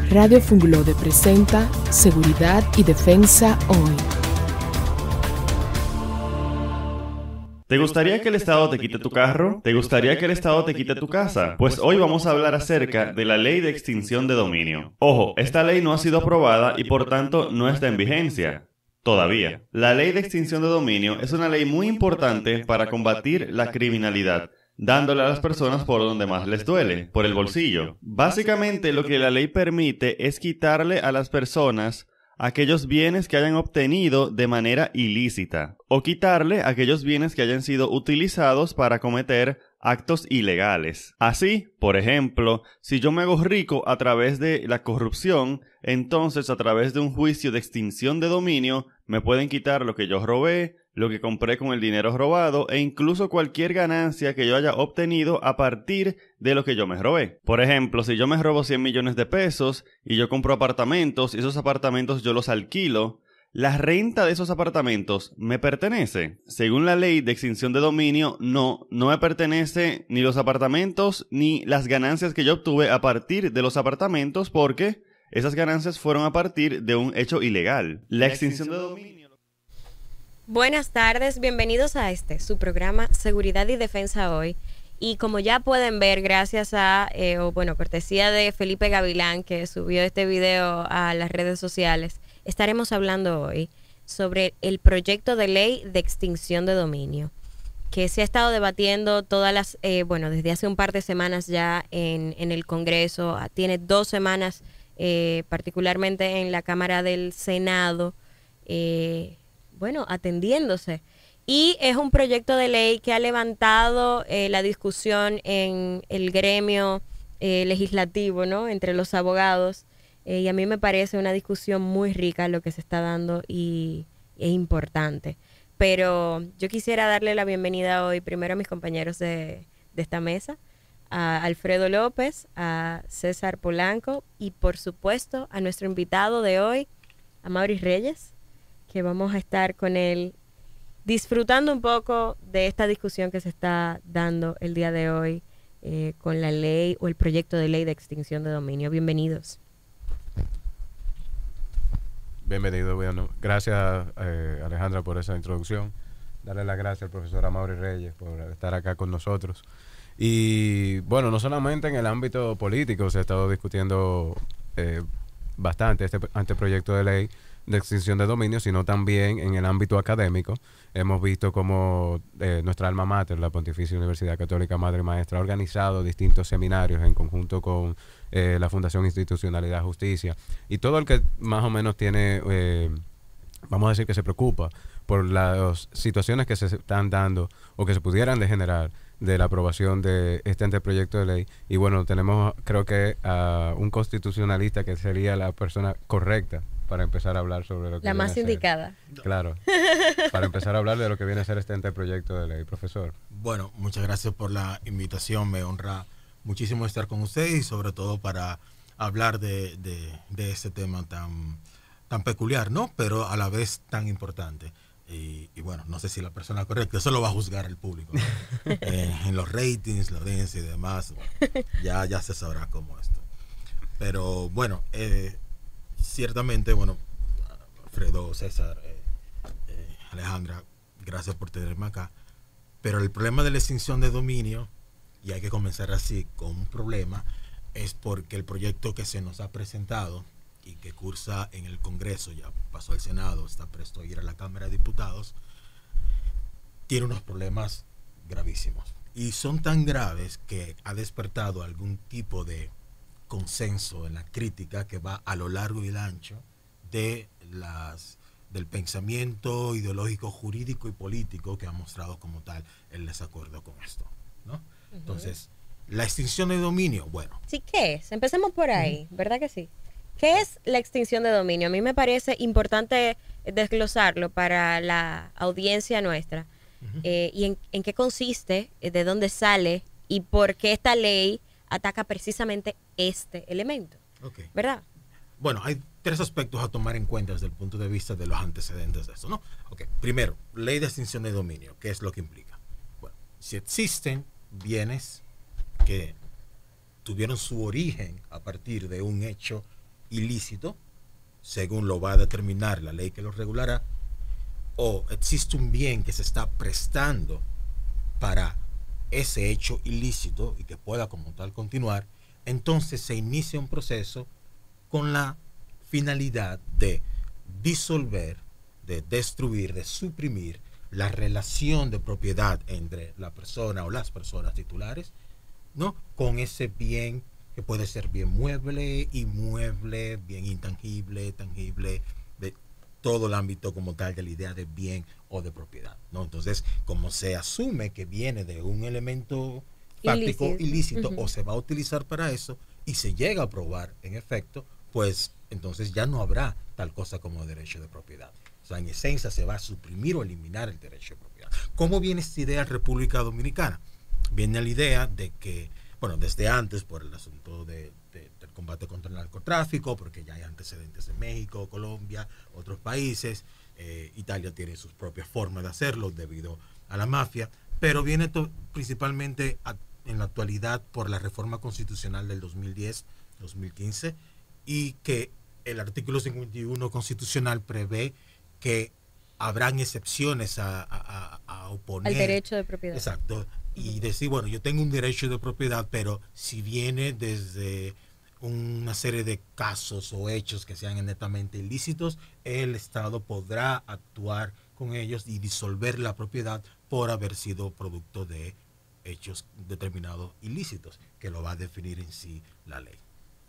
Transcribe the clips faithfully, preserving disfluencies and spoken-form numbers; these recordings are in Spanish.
Radio Funglode presenta Seguridad y Defensa Hoy. ¿Te gustaría que el Estado te quite tu carro? ¿Te gustaría que el Estado te quite tu casa? Pues hoy vamos a hablar acerca de la Ley de Extinción de Dominio. Ojo, esta ley no ha sido aprobada y por tanto no está en vigencia. Todavía. La Ley de Extinción de Dominio es una ley muy importante para combatir la criminalidad, dándole a las personas por donde más les duele, por el bolsillo. Básicamente lo que la ley permite es quitarle a las personas aquellos bienes que hayan obtenido de manera ilícita, o quitarle aquellos bienes que hayan sido utilizados para cometer actos ilegales. Así, por ejemplo, si yo me hago rico a través de la corrupción, entonces a través de un juicio de extinción de dominio, me pueden quitar lo que yo robé, lo que compré con el dinero robado e incluso cualquier ganancia que yo haya obtenido a partir de lo que yo me robé. Por ejemplo, si yo me robo cien millones de pesos y yo compro apartamentos y esos apartamentos yo los alquilo, ¿la renta de esos apartamentos me pertenece? Según la ley de extinción de dominio, no, no me pertenece ni los apartamentos ni las ganancias que yo obtuve a partir de los apartamentos porque esas ganancias fueron a partir de un hecho ilegal. La extinción de dominio... Buenas tardes, bienvenidos a este, su programa Seguridad y Defensa Hoy. Y como ya pueden ver, gracias a, eh, o bueno, cortesía de Felipe Gavilán, que subió este video a las redes sociales, estaremos hablando hoy sobre el proyecto de ley de extinción de dominio, que se ha estado debatiendo todas las, eh, bueno, desde hace un par de semanas ya en, en el Congreso, tiene dos semanas eh, particularmente en la Cámara del Senado, eh, bueno, atendiéndose. Y es un proyecto de ley que ha levantado eh, la discusión en el gremio eh, legislativo, ¿no? Entre los abogados. Eh, y a mí me parece una discusión muy rica lo que se está dando y es importante. Pero yo quisiera darle la bienvenida hoy primero a mis compañeros de, de esta mesa, a Alfredo López, a César Polanco y por supuesto a nuestro invitado de hoy, a Maurice Reyes, que vamos a estar con él disfrutando un poco de esta discusión que se está dando el día de hoy eh, con la ley o el proyecto de ley de extinción de dominio. Bienvenidos. Bienvenido, bueno, gracias eh, Alejandra por esa introducción. Darle las gracias al profesor Amaury Reyes por estar acá con nosotros. Y bueno, no solamente en el ámbito político se ha estado discutiendo eh, bastante este anteproyecto de ley de extinción de dominio, sino también en el ámbito académico. Hemos visto cómo eh, nuestra alma mater, la Pontificia Universidad Católica Madre y Maestra, ha organizado distintos seminarios en conjunto con eh, la Fundación Institucionalidad Justicia y todo el que más o menos tiene, eh, vamos a decir que se preocupa por las situaciones que se están dando o que se pudieran degenerar de la aprobación de este anteproyecto de ley. Y bueno, tenemos creo que a un constitucionalista que sería la persona correcta para empezar a hablar sobre lo que la viene más a ser. indicada. Claro, para empezar a hablar de lo que viene a ser este anteproyecto de ley. Profesor. Bueno, muchas gracias por la invitación, me honra muchísimo estar con ustedes y sobre todo para hablar de, de, de este tema tan, tan peculiar, ¿no? Pero a la vez tan importante. Y, y bueno, no sé si la persona correcta, eso lo va a juzgar el público, ¿no? eh, en los ratings, la audiencia y demás, bueno, ya, ya se sabrá cómo esto. Pero bueno, eh, ciertamente, bueno, Alfredo, César, eh, eh, Alejandra, gracias por tenerme acá. Pero el problema de la extinción de dominio, y hay que comenzar así con un problema, es porque el proyecto que se nos ha presentado y que cursa en el Congreso, ya pasó al Senado, está presto a ir a la Cámara de Diputados, tiene unos problemas gravísimos. Y son tan graves que ha despertado algún tipo de consenso en la crítica que va a lo largo y el ancho de las del pensamiento ideológico, jurídico y político que ha mostrado como tal el desacuerdo con esto, ¿no? Uh-huh. Entonces, la extinción de dominio, bueno. Sí, ¿qué es? Empecemos por ahí, uh-huh. ¿Verdad que sí? ¿Qué es la extinción de dominio? A mí me parece importante desglosarlo para la audiencia nuestra. Uh-huh. eh, y en, en qué consiste, de dónde sale y por qué esta ley ataca precisamente este elemento, okay. ¿Verdad? Bueno, hay tres aspectos a tomar en cuenta desde el punto de vista de los antecedentes de eso, ¿no? Okay. Primero, ley de extinción de dominio, ¿qué es lo que implica? Bueno, si existen bienes que tuvieron su origen a partir de un hecho ilícito, según lo va a determinar la ley que lo regulará, o existe un bien que se está prestando para ese hecho ilícito y que pueda como tal continuar, entonces se inicia un proceso con la finalidad de disolver, de destruir, de suprimir la relación de propiedad entre la persona o las personas titulares, ¿no?, con ese bien que puede ser bien mueble, inmueble, bien intangible, tangible, de todo el ámbito como tal de la idea de bien o de propiedad, ¿no? Entonces, como se asume que viene de un elemento fáctico ilícito, ilícito uh-huh. o se va a utilizar para eso y se llega a probar en efecto, pues entonces ya no habrá tal cosa como derecho de propiedad. O sea, en esencia se va a suprimir o eliminar el derecho de propiedad. ¿Cómo viene esta idea en República Dominicana? Viene la idea de que, bueno, desde antes por el asunto de, de, del combate contra el narcotráfico, porque ya hay antecedentes en México, Colombia, otros países, eh, Italia tiene sus propias formas de hacerlo debido a la mafia, pero viene to, principalmente a, en la actualidad por la reforma constitucional del dos mil diez, dos mil quince, y que el artículo cincuenta y uno constitucional prevé que habrán excepciones a, a, a oponer al derecho de propiedad. Exacto. Y decir, bueno, yo tengo un derecho de propiedad, pero si viene desde una serie de casos o hechos que sean netamente ilícitos, el Estado podrá actuar con ellos y disolver la propiedad por haber sido producto de hechos determinados ilícitos, que lo va a definir en sí la ley.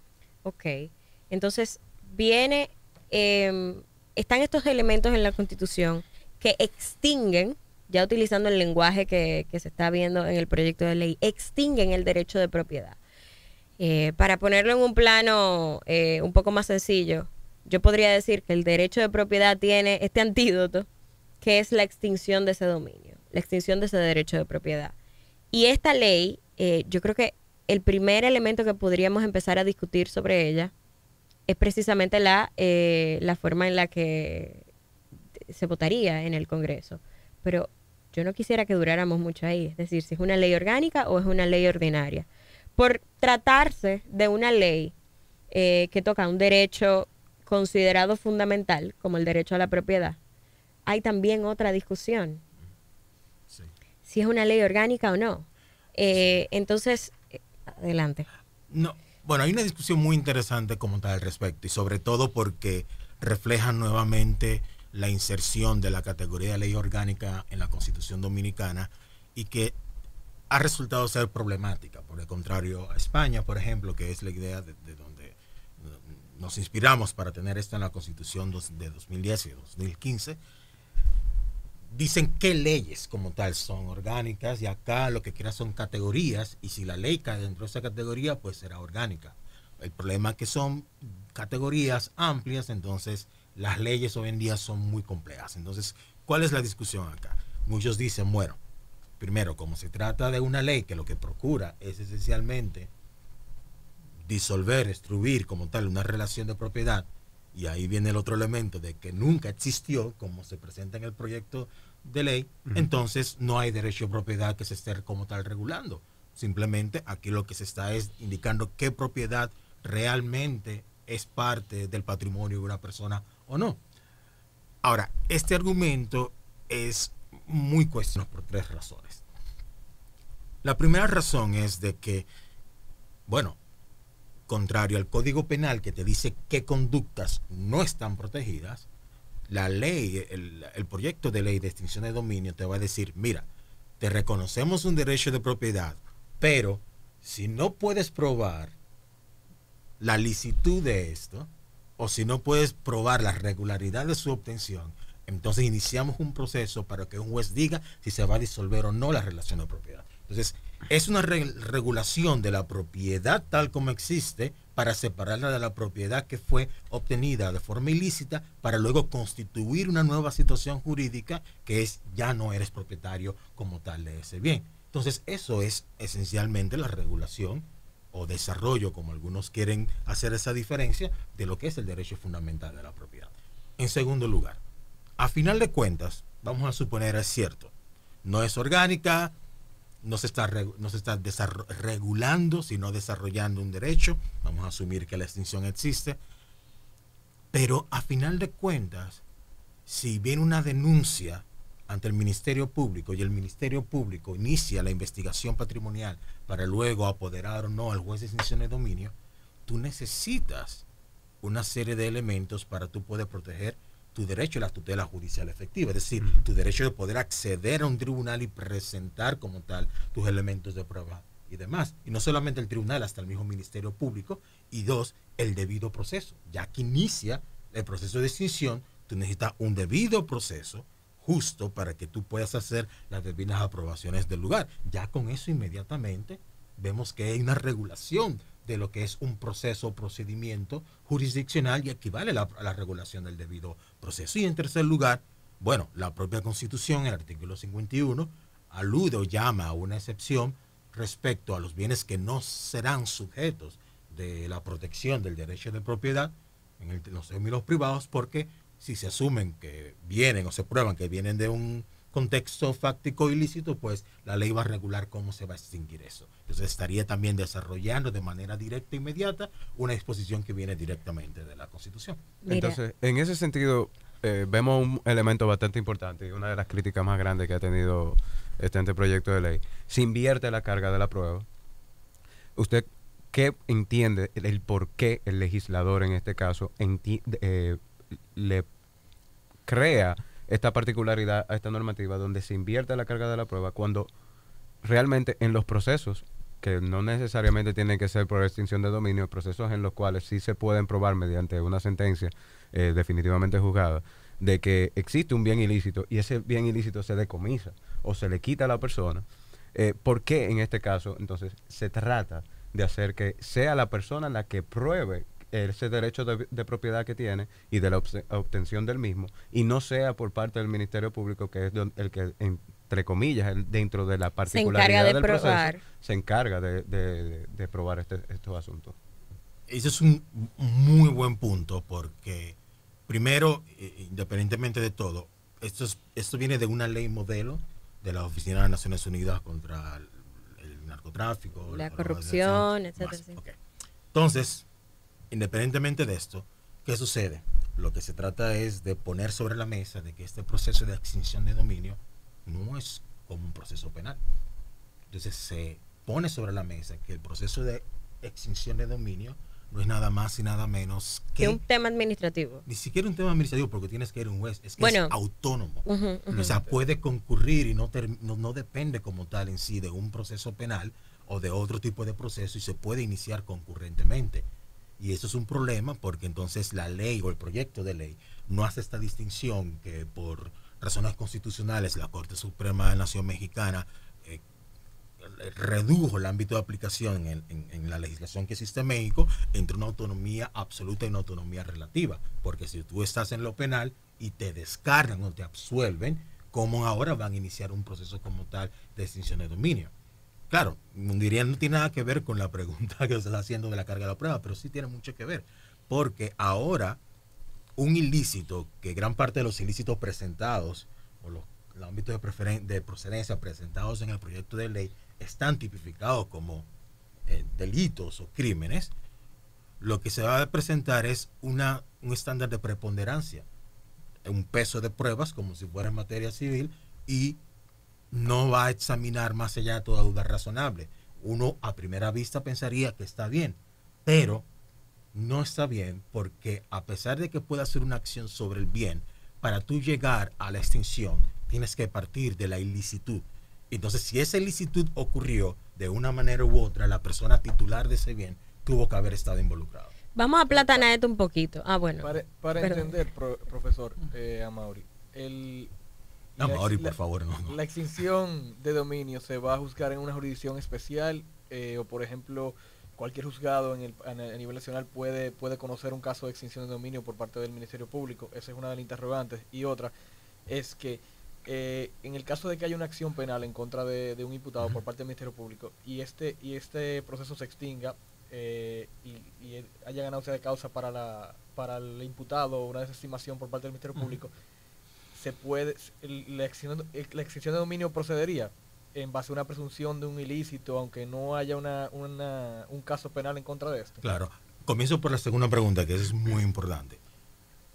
Ok. Entonces, viene, eh, están estos elementos en la Constitución que extinguen, ya utilizando el lenguaje que, que se está viendo en el proyecto de ley, extinguen el derecho de propiedad. Eh, para ponerlo en un plano eh, un poco más sencillo, yo podría decir que el derecho de propiedad tiene este antídoto, que es la extinción de ese dominio, la extinción de ese derecho de propiedad. Y esta ley, eh, yo creo que el primer elemento que podríamos empezar a discutir sobre ella es precisamente la, eh, la forma en la que se votaría en el Congreso. Pero yo no quisiera que duráramos mucho ahí, es decir, si es una ley orgánica o es una ley ordinaria. Por tratarse de una ley eh, que toca un derecho considerado fundamental, como el derecho a la propiedad, hay también otra discusión. Sí. Si es una ley orgánica o no. Eh, sí. Entonces, eh, adelante. No, bueno, hay una discusión muy interesante como tal al respecto, y sobre todo porque refleja nuevamente la inserción de la categoría de ley orgánica en la Constitución Dominicana, y que ha resultado ser problemática, por el contrario a España, por ejemplo, que es la idea de, de donde nos inspiramos para tener esto en la Constitución de dos mil diez y dos mil quince. Dicen qué leyes como tal son orgánicas, y acá lo que quieran son categorías, y si la ley cae dentro de esa categoría, pues será orgánica. El problema es que son categorías amplias, entonces las leyes hoy en día son muy complejas. Entonces, ¿cuál es la discusión acá? Muchos dicen, bueno, primero, como se trata de una ley que lo que procura es esencialmente disolver, destruir como tal una relación de propiedad, y ahí viene el otro elemento de que nunca existió, como se presenta en el proyecto de ley, uh-huh. entonces no hay derecho de propiedad que se esté como tal regulando. Simplemente aquí lo que se está es indicando qué propiedad realmente es parte del patrimonio de una persona o no. Ahora, este argumento es muy cuestionado por tres razones. La primera razón es de que, bueno, contrario al Código Penal, que te dice qué conductas no están protegidas, la ley, el, el proyecto de ley de extinción de dominio te va a decir, mira, te reconocemos un derecho de propiedad, pero si no puedes probar la licitud de esto, o si no puedes probar la regularidad de su obtención, entonces iniciamos un proceso para que un juez diga si se va a disolver o no la relación de propiedad. Entonces, es una re regulación de la propiedad tal como existe para separarla de la propiedad que fue obtenida de forma ilícita, para luego constituir una nueva situación jurídica que es ya no eres propietario como tal de ese bien. Entonces, eso es esencialmente la regulación o desarrollo, como algunos quieren hacer esa diferencia, de lo que es el derecho fundamental de la propiedad. En segundo lugar, a final de cuentas, vamos a suponer es cierto, no es orgánica, no se está, no se está regulando, sino desarrollando un derecho. Vamos a asumir que la extinción existe. Pero a final de cuentas, si viene una denuncia ante el Ministerio Público y el Ministerio Público inicia la investigación patrimonial para luego apoderar o no al juez de extinción de dominio, tú necesitas una serie de elementos para tú poder proteger tu derecho a la tutela judicial efectiva, es decir, uh-huh. tu derecho de poder acceder a un tribunal y presentar como tal tus elementos de prueba y demás. Y no solamente el tribunal, hasta el mismo Ministerio Público. Y dos, el debido proceso. Ya que inicia el proceso de extinción, tú necesitas un debido proceso justo para que tú puedas hacer las debidas aprobaciones del lugar. Ya con eso inmediatamente vemos que hay una regulación de lo que es un proceso o procedimiento jurisdiccional y equivale a la, a la regulación del debido proceso. Y en tercer lugar, bueno, la propia Constitución, el artículo cincuenta y uno, alude o llama a una excepción respecto a los bienes que no serán sujetos de la protección del derecho de propiedad en, el, en los términos privados, porque si se asumen que vienen o se prueban que vienen de un contexto fáctico ilícito, pues la ley va a regular cómo se va a extinguir eso. Entonces estaría también desarrollando de manera directa e inmediata una disposición que viene directamente de la Constitución. Mira. Entonces, en ese sentido, eh, vemos un elemento bastante importante y una de las críticas más grandes que ha tenido este anteproyecto de ley. Se invierte la carga de la prueba. ¿Usted qué entiende el, el por qué el legislador en este caso enti- eh, le crea esta particularidad a esta normativa donde se invierte la carga de la prueba cuando realmente en los procesos, que no necesariamente tienen que ser por extinción de dominio, procesos en los cuales sí se pueden probar mediante una sentencia eh, definitivamente juzgada, de que existe un bien ilícito y ese bien ilícito se decomisa o se le quita a la persona, eh, ¿por qué en este caso entonces se trata de hacer que sea la persona la que pruebe ese derecho de, de propiedad que tiene y de la obs- obtención del mismo, y no sea por parte del Ministerio Público, que es don, el que, entre comillas, el, dentro de la particularidad de del probar. proceso, se encarga de, de, de, de probar este, estos asuntos? Ese es un muy buen punto, porque primero, independientemente de todo, esto, es, esto viene de una ley modelo de la Oficina de las Naciones Unidas contra el, el narcotráfico, la, la corrupción, etcétera. Sí. Okay. Entonces, independientemente de esto, ¿qué sucede? Lo que se trata es de poner sobre la mesa de que este proceso de extinción de dominio no es como un proceso penal. Entonces se pone sobre la mesa que el proceso de extinción de dominio no es nada más y nada menos que... que un tema administrativo. Ni siquiera un tema administrativo, porque tienes que ir a un juez. Es que bueno, es autónomo. Uh-huh, uh-huh. O sea, puede concurrir y no, ter, no, no depende como tal en sí de un proceso penal o de otro tipo de proceso, y se puede iniciar concurrentemente. Y eso es un problema, porque entonces la ley o el proyecto de ley no hace esta distinción que por razones constitucionales la Corte Suprema de la Nación Mexicana eh, redujo el ámbito de aplicación en, en, en la legislación que existe en México entre una autonomía absoluta y una autonomía relativa. Porque si tú estás en lo penal y te descargan o te absuelven, ¿cómo ahora van a iniciar un proceso como tal de extinción de dominio? Claro, diría, no tiene nada que ver con la pregunta que se está haciendo de la carga de la prueba, pero sí tiene mucho que ver, porque ahora un ilícito, que gran parte de los ilícitos presentados, o los, los ámbitos de, preferen- de procedencia presentados en el proyecto de ley, están tipificados como eh, delitos o crímenes, lo que se va a presentar es una, un estándar de preponderancia, un peso de pruebas, como si fuera en materia civil, y no va a examinar más allá de toda duda razonable. Uno a primera vista pensaría que está bien, pero no está bien, porque a pesar de que pueda hacer una acción sobre el bien, para tú llegar a la extinción tienes que partir de la ilicitud. Entonces, si esa ilicitud ocurrió de una manera u otra, la persona titular de ese bien tuvo que haber estado involucrada. Vamos a platanar esto un poquito. Ah, bueno. Para, para entender, pro, profesor eh, Amaury, el... No, la, Mauri, la, por favor, no, no. La extinción de dominio se va a juzgar en una jurisdicción especial, eh, o por ejemplo, cualquier juzgado en el, a nivel nacional puede, puede conocer un caso de extinción de dominio por parte del Ministerio Público. Esa es una de las interrogantes. Y otra es que eh, en el caso de que haya una acción penal en contra de, de un imputado uh-huh. por parte del Ministerio Público y este, y este proceso se extinga eh, y, y haya ganancia de causa para, la, para el imputado o una desestimación por parte del Ministerio uh-huh. Público, se puede la extinción, la extinción de dominio procedería en base a una presunción de un ilícito, aunque no haya una, una un caso penal en contra de esto. Claro. Comienzo por la segunda pregunta, que es muy importante.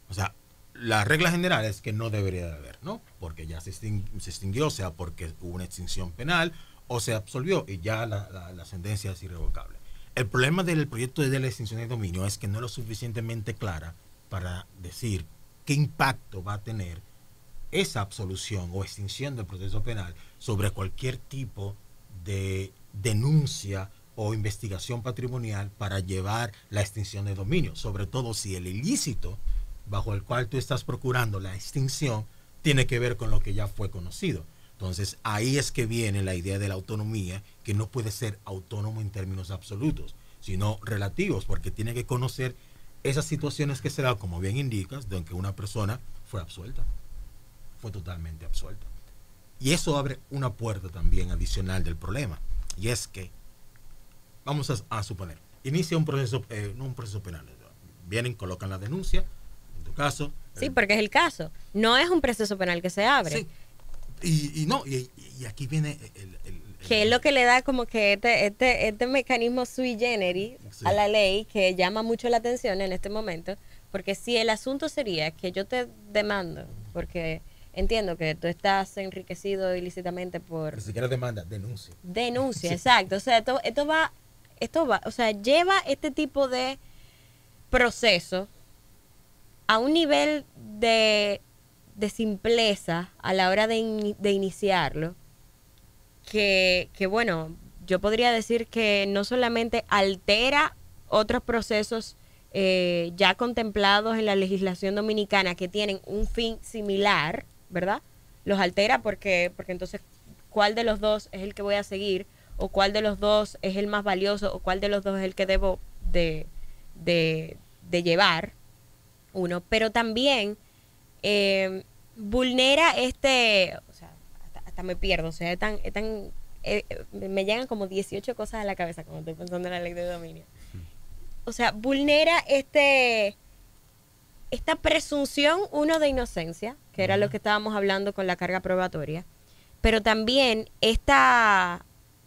O sea, la regla general es que no debería de haber, ¿no? Porque ya se, exting se extinguió, sea porque hubo una extinción penal o se absolvió y ya la, la, la sentencia es irrevocable. El problema del proyecto de la extinción de dominio es que no es lo suficientemente clara para decir qué impacto va a tener esa absolución o extinción del proceso penal sobre cualquier tipo de denuncia o investigación patrimonial para llevar la extinción de dominio, sobre todo si el ilícito bajo el cual tú estás procurando la extinción tiene que ver con lo que ya fue conocido. Entonces ahí es que viene la idea de la autonomía, que no puede ser autónomo en términos absolutos, sino relativos, porque tiene que conocer esas situaciones que se dan, como bien indicas, de que una persona fue absuelta, fue totalmente absuelta. Y eso abre una puerta también adicional del problema, y es que, vamos a, a suponer, inicia un proceso, eh, no un proceso penal, vienen, colocan la denuncia, en tu caso. Sí, el, porque es el caso, no es un proceso penal que se abre. Sí, y, y no, y, y aquí viene el, el, el que es lo que le da como que este, este, este mecanismo sui generis sí. a la ley que llama mucho la atención en este momento, porque si el asunto sería que yo te demando, porque entiendo que tú estás enriquecido ilícitamente por... Ni siquiera demanda, denuncia. Denuncia, sí. Exacto. O sea, esto, esto va, esto va, o sea, lleva este tipo de proceso a un nivel de, de simpleza a la hora de, in, de iniciarlo, que, que bueno, yo podría decir que no solamente altera otros procesos eh, ya contemplados en la legislación dominicana que tienen un fin similar, ¿verdad? Los altera porque, porque entonces, ¿cuál de los dos es el que voy a seguir? ¿O cuál de los dos es el más valioso? ¿O cuál de los dos es el que debo de, de, de llevar? Uno, pero también eh, vulnera este... hasta me pierdo, o sea, es tan, es tan, eh, me llegan como dieciocho cosas a la cabeza cuando estoy pensando en la ley de dominio. O sea, vulnera este esta presunción, uno, de inocencia, que era lo que estábamos hablando con la carga probatoria, pero también esta,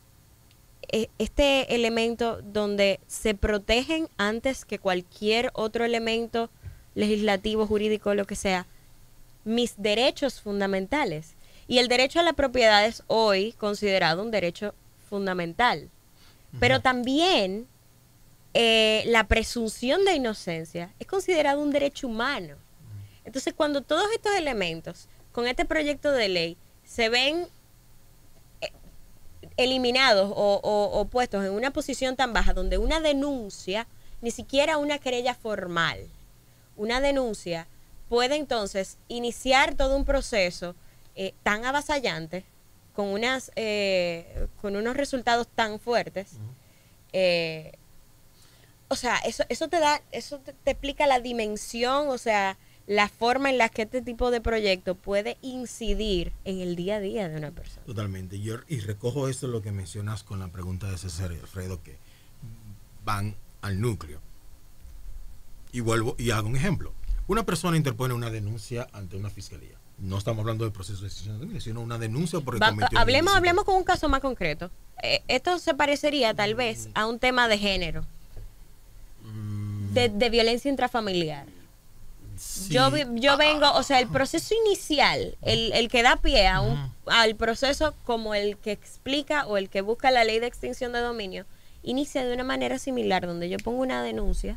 este elemento donde se protegen antes que cualquier otro elemento legislativo, jurídico, lo que sea, mis derechos fundamentales. Y el derecho a la propiedad es hoy considerado un derecho fundamental. Uh-huh. Pero también eh, la presunción de inocencia es considerado un derecho humano. Uh-huh. Entonces, cuando todos estos elementos con este proyecto de ley se ven eh, eliminados o, o, o puestos en una posición tan baja donde una denuncia, ni siquiera una querella formal, una denuncia puede entonces iniciar todo un proceso Eh, tan avasallante, con unas eh, con unos resultados tan fuertes, uh-huh. eh, o sea, eso eso te da, eso te, te explica la dimensión, o sea, la forma en la que este tipo de proyecto puede incidir en el día a día de una persona. Totalmente. Yo, y recojo esto lo que mencionas con la pregunta de César y Alfredo, que van al núcleo. Y vuelvo y hago un ejemplo. Una persona interpone una denuncia ante una fiscalía. No estamos hablando de proceso de extinción de dominio, sino una denuncia por el Va, cometido. Hablemos, hablemos con un caso más concreto. Eh, esto se parecería tal vez a un tema de género, mm. de, de violencia intrafamiliar. Sí. Yo, yo vengo, o sea, el proceso inicial, el, el que da pie a un, uh-huh. al proceso como el que explica o el que busca la ley de extinción de dominio, inicia de una manera similar, donde yo pongo una denuncia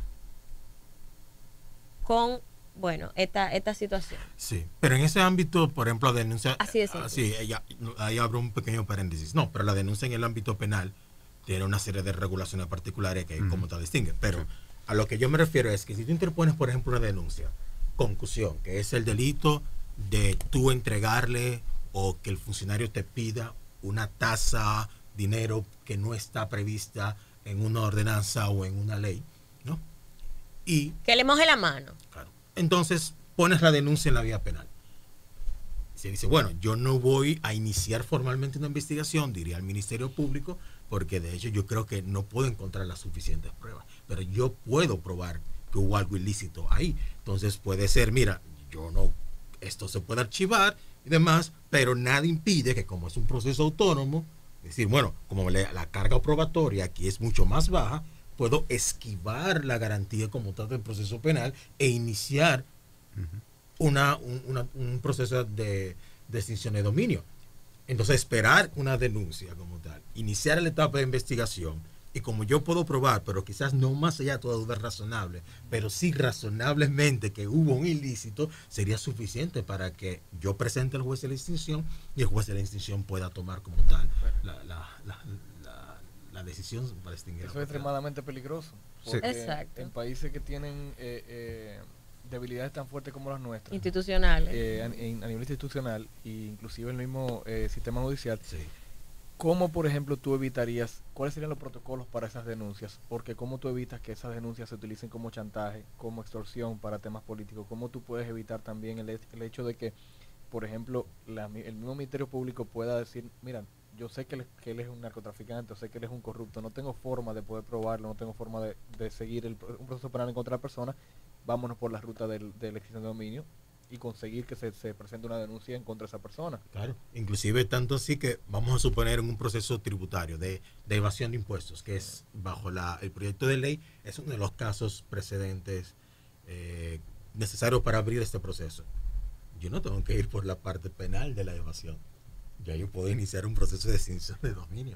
con... bueno, esta, esta situación. Sí, pero en ese ámbito, por ejemplo, la denuncia... Así es. Ah, sí, ella, ahí abro un pequeño paréntesis. No, pero la denuncia en el ámbito penal tiene una serie de regulaciones particulares que, mm. como te distingue. Pero a lo que yo me refiero es que si tú interpones, por ejemplo, una denuncia, concusión, que es el delito de tú entregarle o que el funcionario te pida una tasa, dinero que no está prevista en una ordenanza o en una ley, ¿no? Y... que le moje la mano. Claro. Entonces pones la denuncia en la vía penal. Se dice, bueno, yo no voy a iniciar formalmente una investigación, diría al Ministerio Público, porque de hecho yo creo que no puedo encontrar las suficientes pruebas, pero yo puedo probar que hubo algo ilícito ahí. Entonces puede ser, mira, yo no, esto se puede archivar y demás, pero nada impide que, como es un proceso autónomo, decir, bueno, como la, la carga probatoria aquí es mucho más baja, puedo esquivar la garantía como tal del proceso penal e iniciar uh-huh. una, un, una, un proceso de, de extinción de dominio. Entonces, esperar una denuncia como tal, iniciar la etapa de investigación, y como yo puedo probar, pero quizás no más allá de toda duda razonable, pero sí razonablemente que hubo un ilícito, sería suficiente para que yo presente al juez de la extinción y el juez de la extinción pueda tomar como tal la, la, la, la, la decisión para extinguir. Eso es extremadamente peligroso. Sí. Exacto. En países que tienen eh, eh, debilidades tan fuertes como las nuestras, institucionales, eh, a, a nivel institucional e inclusive el mismo eh, sistema judicial, sí. ¿Cómo, por ejemplo, tú evitarías, cuáles serían los protocolos para esas denuncias? Porque ¿cómo tú evitas que esas denuncias se utilicen como chantaje, como extorsión para temas políticos? ¿Cómo tú puedes evitar también el, el hecho de que, por ejemplo, la, el mismo Ministerio Público pueda decir, mira, yo sé que él, que él es un narcotraficante, o sé que él es un corrupto, no tengo forma de poder probarlo, no tengo forma de, de seguir el, un proceso penal en contra de la persona, vámonos por la ruta del, de la extinción de dominio y conseguir que se, se presente una denuncia en contra de esa persona? Claro, inclusive tanto así que vamos a suponer en un proceso tributario de, de evasión de impuestos, que es bajo la, el proyecto de ley, es uno de los casos precedentes eh, necesarios para abrir este proceso. Yo no tengo que ir por la parte penal de la evasión, ya yo puedo iniciar un proceso de extinción de dominio.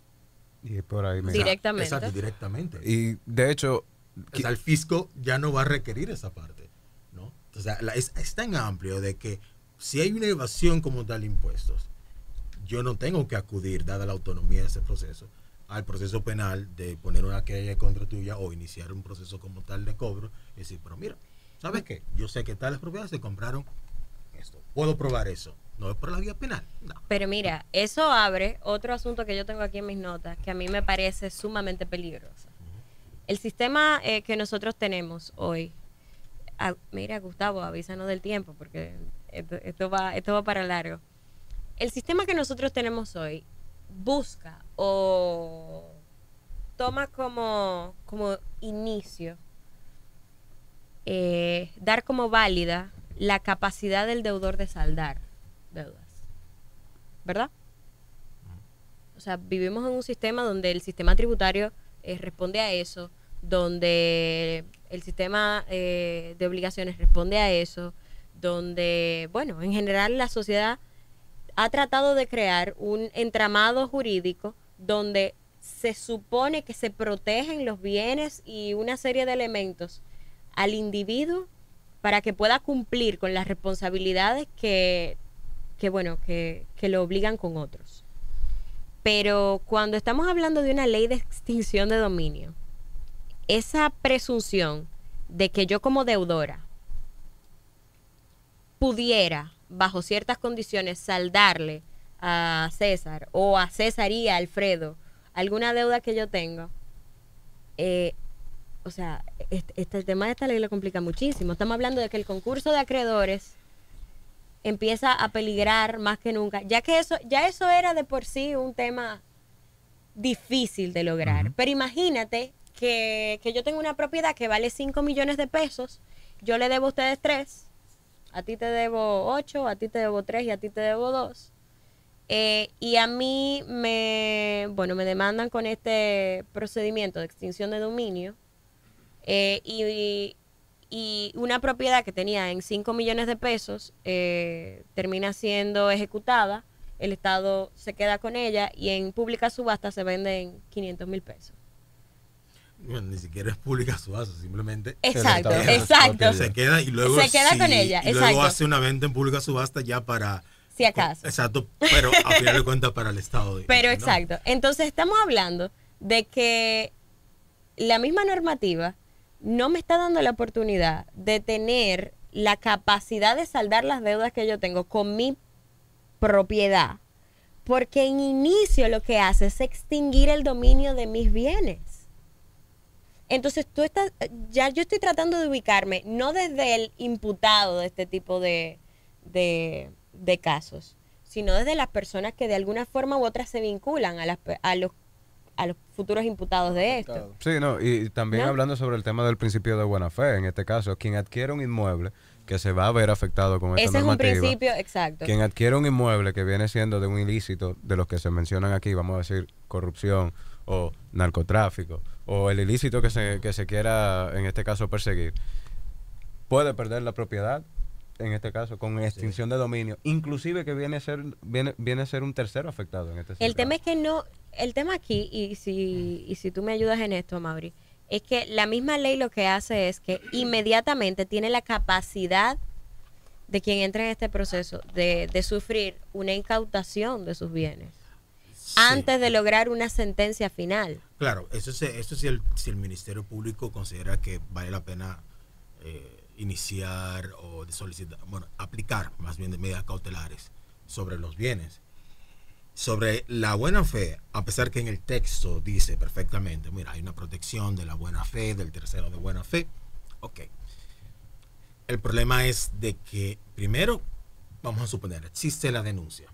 Y por ahí me... Directamente. Exacto, directamente. Y de hecho... O sea, el fisco ya no va a requerir esa parte, ¿no? O sea, la, es, es tan amplio de que si hay una evasión como tal de impuestos, yo no tengo que acudir, dada la autonomía de ese proceso, al proceso penal de poner una querella contra tuya o iniciar un proceso como tal de cobro y decir, pero mira, ¿sabes qué? Yo sé que tales propiedades se compraron esto. Puedo probar eso. No es por la vía penal. No. Pero mira, eso abre otro asunto que yo tengo aquí en mis notas, que a mí me parece sumamente peligroso. El sistema eh, que nosotros tenemos hoy, a, mira Gustavo, avísanos del tiempo porque esto, esto, va, esto va para largo. El sistema que nosotros tenemos hoy busca o toma como, como inicio eh, dar como válida la capacidad del deudor de saldar deudas, ¿verdad? O sea, vivimos en un sistema donde el sistema tributario eh, responde a eso, donde el sistema eh, de obligaciones responde a eso, donde, bueno, en general la sociedad ha tratado de crear un entramado jurídico donde se supone que se protegen los bienes y una serie de elementos al individuo para que pueda cumplir con las responsabilidades que, que bueno, que, que lo obligan con otros. Pero cuando estamos hablando de una ley de extinción de dominio, esa presunción de que yo como deudora pudiera, bajo ciertas condiciones, saldarle a César o a César y a Alfredo alguna deuda que yo tengo, eh, o sea, este, este, el tema de esta ley lo complica muchísimo. Estamos hablando de que el concurso de acreedores empieza a peligrar más que nunca, ya que eso, ya eso era de por sí un tema difícil de lograr. Uh-huh. Pero imagínate que, que yo tengo una propiedad que vale cinco millones de pesos, yo le debo a ustedes tres, a ti te debo ocho, a ti te debo tres y a ti te debo dos. Eh, y a mí me, bueno, me demandan con este procedimiento de extinción de dominio eh, y, y una propiedad que tenía en cinco millones de pesos eh, termina siendo ejecutada, el Estado se queda con ella y en pública subasta se vende en quinientos mil pesos. Bueno, ni siquiera es pública subasta, simplemente exacto, exacto. se queda y luego se queda sí, con ella, y exacto. luego hace una venta en pública subasta ya para si acaso. Exacto, pero a final de cuentas para el Estado. Pero ¿no? exacto. Entonces estamos hablando de que la misma normativa no me está dando la oportunidad de tener la capacidad de saldar las deudas que yo tengo con mi propiedad, porque en inicio lo que hace es extinguir el dominio de mis bienes. Entonces tú estás, ya yo estoy tratando de ubicarme no desde el imputado de este tipo de, de, de casos, sino desde las personas que de alguna forma u otra se vinculan a, las, a, los, a los futuros imputados de esto. Sí, no, y también ¿no? hablando sobre el tema del principio de buena fe, en este caso, quien adquiere un inmueble que se va a ver afectado con esta Ese normativa. es un principio, exacto. Quien adquiere un inmueble que viene siendo de un ilícito, de los que se mencionan aquí, vamos a decir, corrupción o narcotráfico, o el ilícito que se, que se quiera, en este caso, perseguir, puede perder la propiedad, en este caso, con extinción sí. de dominio, inclusive que viene a ser viene, viene a ser un tercero afectado en este El sentido. tema es que no, el tema aquí, y si, y si tú me ayudas en esto, Mauri, es que la misma ley lo que hace es que inmediatamente tiene la capacidad de quien entre en este proceso de, de sufrir una incautación de sus bienes sí. antes de lograr una sentencia final. Claro, eso es, eso si el, si el Ministerio Público considera que vale la pena eh, iniciar o solicitar, bueno, aplicar más bien de medidas cautelares sobre los bienes. Sobre la buena fe, a pesar que en el texto dice perfectamente, mira, hay una protección de la buena fe, del tercero de buena fe, ok. El problema es de que, primero, vamos a suponer, existe la denuncia.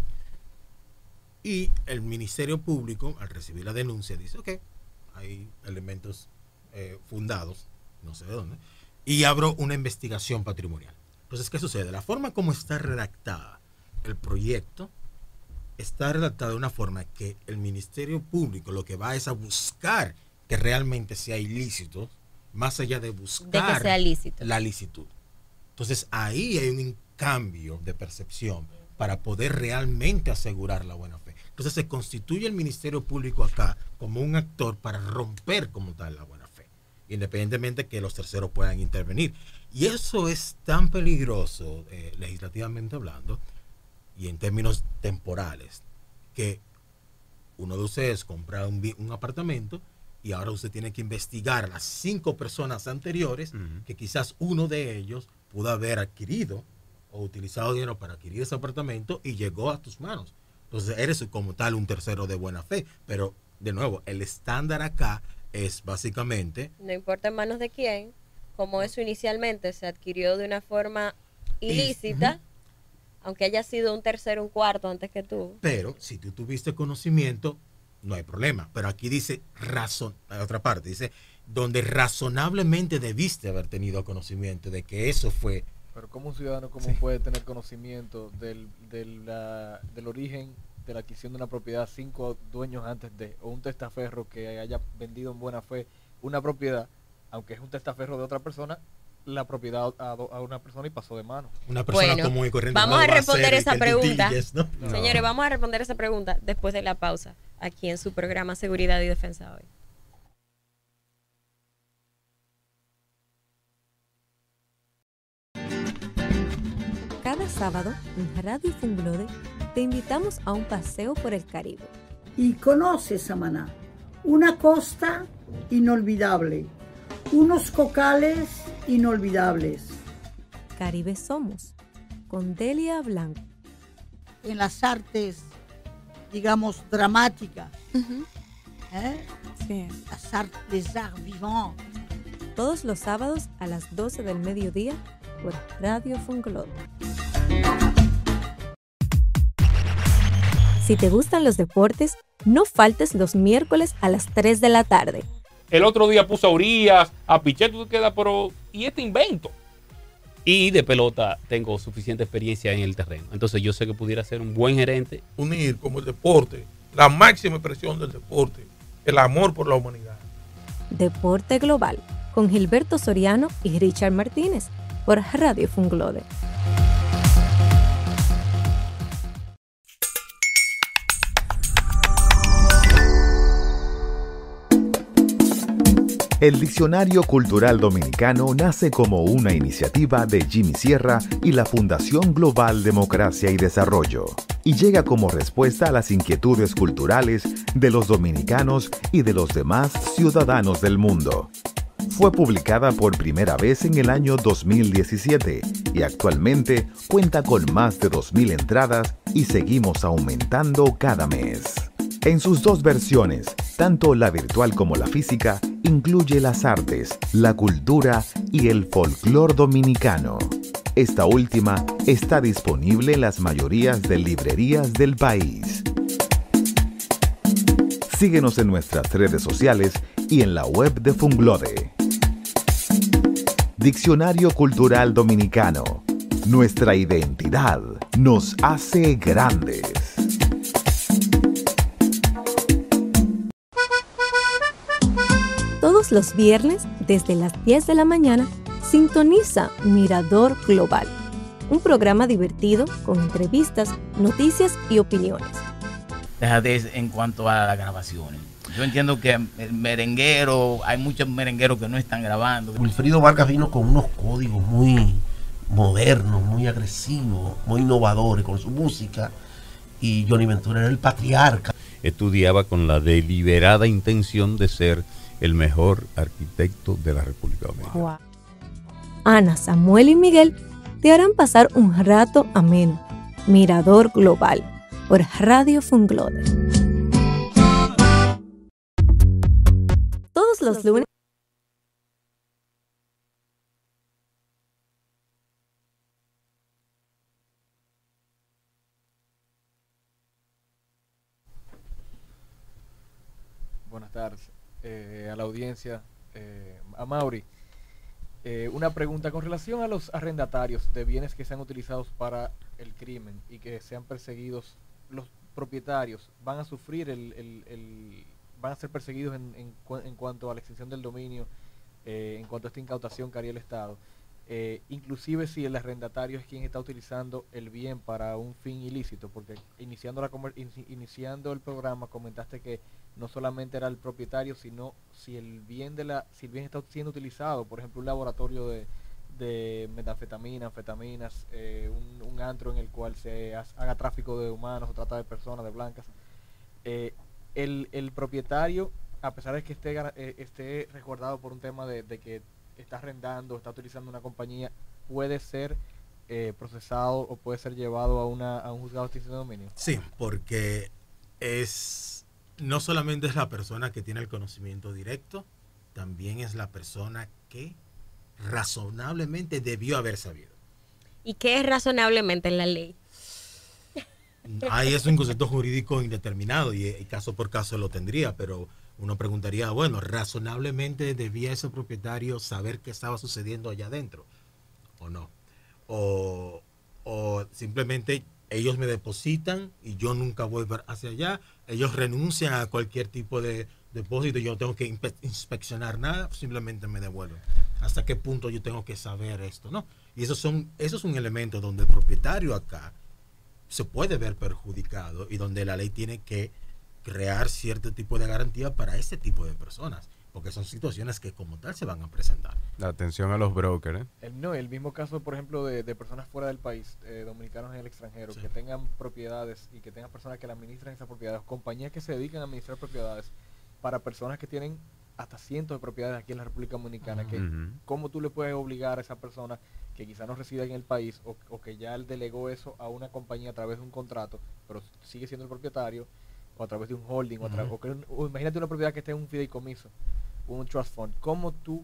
Y el Ministerio Público, al recibir la denuncia, dice, ok, hay elementos eh, fundados, no sé de dónde, y abro una investigación patrimonial. Entonces, ¿qué sucede? La forma como está redactada el proyecto, está redactada de una forma que el Ministerio Público lo que va es a buscar que realmente sea ilícito, más allá de buscar de que sea lícito. La licitud. Entonces ahí hay un cambio de percepción para poder realmente asegurar la buena fe. Entonces se constituye el Ministerio Público acá como un actor para romper como tal la buena fe, independientemente que los terceros puedan intervenir. Y eso es tan peligroso, eh, legislativamente hablando, y en términos temporales, que uno de ustedes compra un, un apartamento y ahora usted tiene que investigar a las cinco personas anteriores uh-huh. que quizás uno de ellos pudo haber adquirido o utilizado dinero para adquirir ese apartamento y llegó a tus manos. Entonces eres como tal un tercero de buena fe. Pero, de nuevo, el estándar acá es básicamente... No importa en manos de quién, como eso inicialmente se adquirió de una forma ilícita, uh-huh. aunque haya sido un tercero, un cuarto antes que tú. Pero si tú tuviste conocimiento, no hay problema. Pero aquí dice razón, la otra parte dice donde razonablemente debiste haber tenido conocimiento de que eso fue. Pero ¿cómo un ciudadano común sí. puede tener conocimiento del, del, la, del origen de la adquisición de una propiedad cinco dueños antes de, o un testaferro que haya vendido en buena fe una propiedad, aunque es un testaferro de otra persona, la propiedad a, a una persona y pasó de mano? Una persona bueno, común y corriente. Vamos no a responder esa pregunta. ¿No? No. Señores, vamos a responder esa pregunta después de la pausa, aquí en su programa Seguridad y Defensa Hoy. Cada sábado en Radio Funglode te invitamos a un paseo por el Caribe. Y conoce Samaná, una costa inolvidable, unos cocales inolvidables. Caribe Somos, con Delia Blanco. En las artes, digamos, dramáticas. Uh-huh. ¿Eh? Sí. Las artes, les arts vivants. Todos los sábados a las doce del mediodía por Radio Funglode. Si te gustan los deportes, no faltes los miércoles a las tres de la tarde. El otro día puso a Urias, a Pichet, tú te quedas, pero ¿y este invento? Y de pelota tengo suficiente experiencia en el terreno. Entonces yo sé que pudiera ser un buen gerente. Unir como el deporte, la máxima expresión del deporte, el amor por la humanidad. Deporte Global, con Gilberto Soriano y Richard Martínez, por Radio Funglode. El Diccionario Cultural Dominicano nace como una iniciativa de Jimmy Sierra y la Fundación Global Democracia y Desarrollo, y llega como respuesta a las inquietudes culturales de los dominicanos y de los demás ciudadanos del mundo. Fue publicada por primera vez en el año dos mil diecisiete y actualmente cuenta con más de dos mil entradas y seguimos aumentando cada mes. En sus dos versiones, tanto la virtual como la física, incluye las artes, la cultura y el folclore dominicano. Esta última está disponible en las mayorías de librerías del país. Síguenos en nuestras redes sociales y en la web de Funglode. Diccionario Cultural Dominicano. Nuestra identidad nos hace grandes. Todos los viernes, desde las diez de la mañana, Sintoniza Mirador Global, un programa divertido con entrevistas, noticias y opiniones. Déjate en cuanto a las grabaciones. Yo entiendo que el merenguero, hay muchos merengueros que no están grabando. Wilfrido Vargas vino con unos códigos muy modernos, muy agresivos, muy innovadores con su música, y Johnny Ventura era el patriarca. Estudiaba con la deliberada intención de ser el mejor arquitecto de la República Dominicana. Wow. Ana, Samuel y Miguel te harán pasar un rato ameno. Mirador Global, por Radio Funglode. Todos los lunes. Buenas tardes eh, a la audiencia, eh, a Mauri. Eh, una pregunta con relación a los arrendatarios de bienes que sean utilizados para el crimen y que sean perseguidos. Los propietarios van a sufrir el, el, el van a ser perseguidos en, en, en cuanto a la extinción del dominio, eh, en cuanto a esta incautación que haría el Estado, eh, inclusive si el arrendatario es quien está utilizando el bien para un fin ilícito, porque iniciando la in, iniciando el programa comentaste que no solamente era el propietario, sino si el bien de la si el bien está siendo utilizado, por ejemplo un laboratorio de, de metanfetamina, anfetaminas, eh, un, un antro en el cual se haga tráfico de humanos o trata de personas, de blancas, eh, el, el propietario, a pesar de que esté, eh, esté resguardado por un tema de, de que está arrendando, está utilizando una compañía, puede ser eh, procesado o puede ser llevado a, una, a un juzgado de extinción de dominio. Sí, porque es no solamente es la persona que tiene el conocimiento directo, también es la persona que razonablemente debió haber sabido. ¿Y qué es razonablemente en la ley? Ahí es un concepto jurídico indeterminado y, y caso por caso lo tendría, pero uno preguntaría, bueno, razonablemente debía ese propietario saber qué estaba sucediendo allá adentro, o no, o, o simplemente ellos me depositan y yo nunca voy hacia allá, ellos renuncian a cualquier tipo de depósito, yo no tengo que inspeccionar nada, simplemente me devuelven. ¿Hasta qué punto yo tengo que saber esto? ¿No? Y eso, son, eso es un elemento donde el propietario acá se puede ver perjudicado y donde la ley tiene que crear cierto tipo de garantía para ese tipo de personas, porque son situaciones que como tal se van a presentar. La atención a los brokers, ¿eh? El, no, el mismo caso, por ejemplo, de, de personas fuera del país, eh, dominicanos en el extranjero, sí, que tengan propiedades y que tengan personas que le administran esas propiedades, compañías que se dedican a administrar propiedades para personas que tienen hasta cientos de propiedades aquí en la República Dominicana, uh-huh. que uh-huh. ¿Cómo tú le puedes obligar a esa persona que quizá no resida en el país o, o que ya él delegó eso a una compañía a través de un contrato, pero sigue siendo el propietario, o a través de un holding, uh-huh. o, a tra- o, que, o imagínate una propiedad que esté en un fideicomiso, un trust fund, ¿cómo tú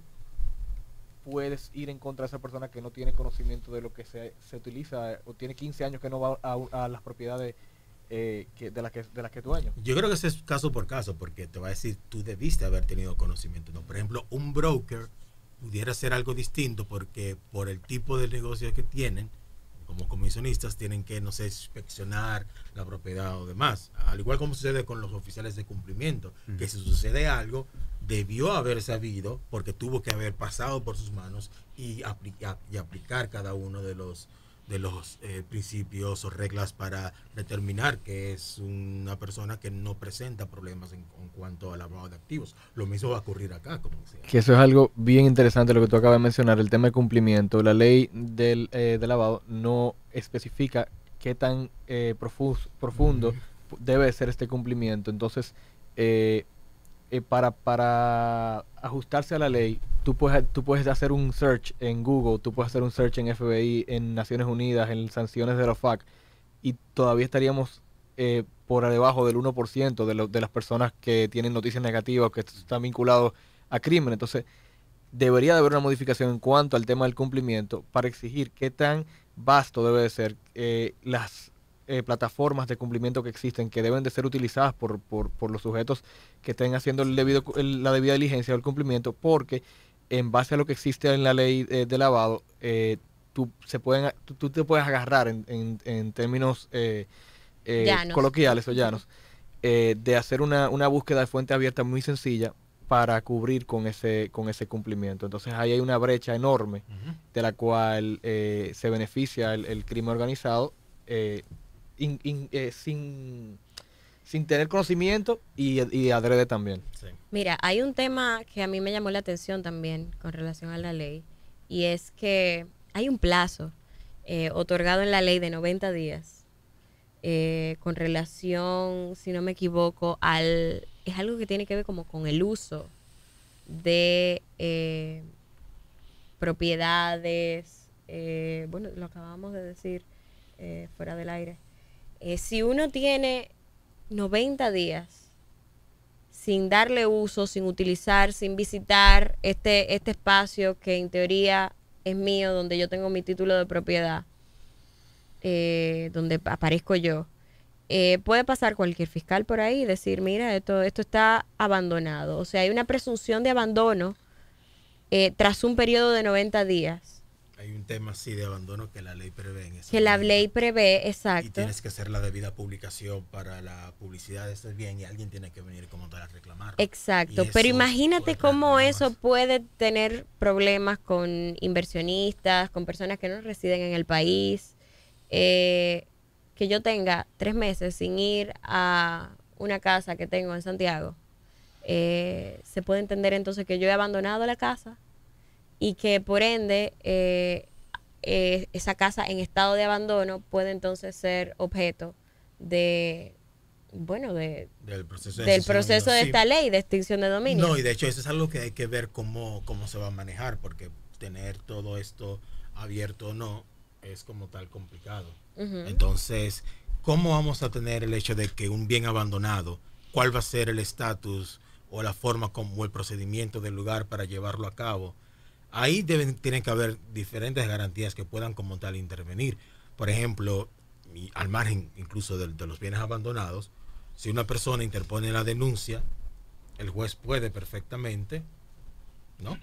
puedes ir en contra de esa persona que no tiene conocimiento de lo que se, se utiliza o tiene quince años que no va a, a las propiedades eh, que, de las que de las que dueño? Yo creo que ese es caso por caso, porque te va a decir, tú debiste haber tenido conocimiento, ¿no? Por ejemplo, un broker pudiera ser algo distinto porque por el tipo de negocio que tienen, como comisionistas, tienen que, no sé, inspeccionar la propiedad o demás. Al igual como sucede con los oficiales de cumplimiento, mm. que si sucede algo, debió haber sabido, porque tuvo que haber pasado por sus manos y, aplica, y aplicar cada uno de los de los eh, principios o reglas para determinar que es una persona que no presenta problemas en, en cuanto al lavado de activos. Lo mismo va a ocurrir acá, como decía. Que eso es algo bien interesante lo que tú acabas de mencionar, el tema de cumplimiento. La ley del, eh, de lavado no especifica qué tan eh, profus, profundo uh-huh. debe ser este cumplimiento. Entonces, eh, eh, para, para ajustarse a la ley, Tú puedes, tú puedes hacer un search en Google, tú puedes hacer un search en F B I, en Naciones Unidas, en sanciones de la F A C, y todavía estaríamos eh, por debajo del uno por ciento de, lo, de las personas que tienen noticias negativas, que están vinculados a crimen. Entonces, debería de haber una modificación en cuanto al tema del cumplimiento para exigir qué tan vasto debe de ser eh, las eh, plataformas de cumplimiento que existen, que deben de ser utilizadas por, por, por los sujetos que estén haciendo el debido, el, la debida diligencia del cumplimiento, porque en base a lo que existe en la ley eh, de lavado, eh, tú, se pueden, tú, tú te puedes agarrar en, en, en términos eh, eh, coloquiales o llanos, eh, de hacer una, una búsqueda de fuente abierta muy sencilla para cubrir con ese con ese cumplimiento. Entonces ahí hay una brecha enorme uh-huh. de la cual eh, se beneficia el, el crimen organizado eh, in, in, eh, sin, sin tener conocimiento y, y adrede también. Sí. Mira, hay un tema que a mí me llamó la atención también con relación a la ley, y es que hay un plazo eh, otorgado en la ley de noventa días eh, con relación, si no me equivoco, al... es algo que tiene que ver como con el uso de eh, propiedades, eh, bueno, lo acabamos de decir eh, fuera del aire. Eh, si uno tiene noventa días sin darle uso, sin utilizar, sin visitar este, este espacio que en teoría es mío, donde yo tengo mi título de propiedad, eh, donde aparezco yo, Eh, puede pasar cualquier fiscal por ahí y decir, mira, esto, esto está abandonado. O sea, hay una presunción de abandono eh, tras un periodo de noventa días. Hay un tema así de abandono que la ley prevé en ese Que la momento. ley prevé, exacto. Y tienes que hacer la debida publicación para la publicidad de este bien y alguien tiene que venir como tal a reclamar. Exacto, pero imagínate cómo eso puede tener problemas con inversionistas, con personas que no residen en el país. Eh... que yo tenga tres meses sin ir a una casa que tengo en Santiago, eh, se puede entender entonces que yo he abandonado la casa y que por ende eh, eh, esa casa en estado de abandono puede entonces ser objeto de, bueno, de, del proceso de, del proceso de sí. esta ley de extinción de dominio. No, y de hecho eso es algo que hay que ver cómo, cómo se va a manejar, porque tener todo esto abierto o no es como tal complicado. Uh-huh. Entonces, ¿cómo vamos a tener el hecho de que un bien abandonado, cuál va a ser el estatus o la forma como el procedimiento del lugar para llevarlo a cabo? Ahí deben, tienen que haber diferentes garantías que puedan como tal intervenir. Por ejemplo, y al margen incluso de, de los bienes abandonados, si una persona interpone la denuncia, el juez puede perfectamente, ¿no?